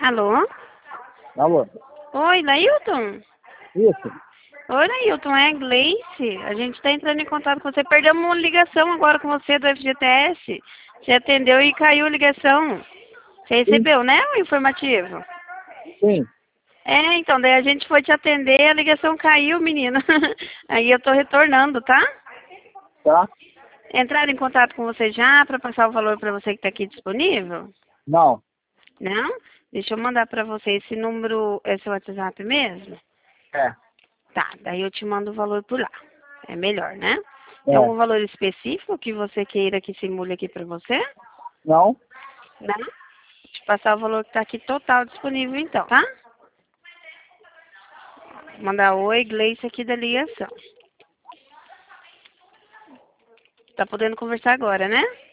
Alô? Alô? Oi, Lailton? Isso? Oi, Lailton, é a Gleice. A gente está entrando em contato com você. Perdemos uma ligação agora com você do FGTS. Você atendeu e caiu a ligação. Você Sim. recebeu, né, o informativo? Sim. É, então, daí a gente foi te atender e a ligação caiu, menina. Aí eu tô retornando, tá? Tá? Entraram em contato com você já para passar o valor para você que está aqui disponível? Não. Não? Deixa eu mandar para você esse número, é seu WhatsApp mesmo? É. Tá, daí eu te mando o valor por lá. É melhor, né? Tem É. algum valor específico que você queira que simule aqui para você? Não? Não? Vou te passar o valor que está aqui total disponível então, tá? Vou mandar oi, Gleice aqui da ligação. Tá podendo conversar agora, né?